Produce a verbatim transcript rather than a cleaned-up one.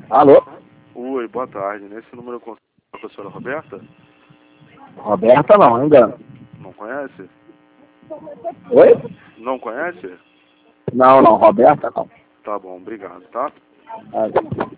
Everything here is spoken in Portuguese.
Alô? Oi, boa tarde. Nesse número eu consigo falar com a senhora Roberta? Roberta não, ainda. Não conhece? Oi? Não conhece? Não, não, Roberta não. Tá bom, obrigado, tá? Ah,